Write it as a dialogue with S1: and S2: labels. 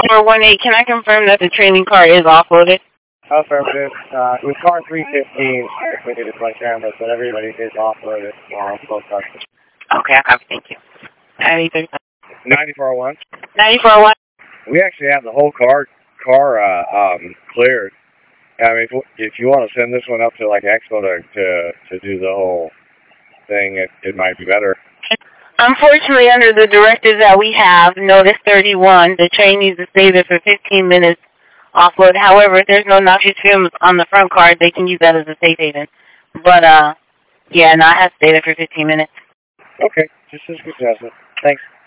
S1: 418, can I confirm that the training car is offloaded?
S2: Affirmative. With car 315, we did it by cameras, but everybody is offloaded on both cars.
S1: Okay, I copy. Thank you.
S2: 9401.
S1: 9401.
S2: We actually have the whole car cleared. I mean, if you want to send this one up to like Expo to do the whole thing, it might be better.
S1: Unfortunately, under the directives that we have, Notice 31, the train needs to stay there for 15 minutes offload. However, if there's no noxious fumes on the front car, they can use that as a safe haven. But, yeah, no, I have to stay there for 15 minutes.
S2: Okay, just as good as it. Thanks.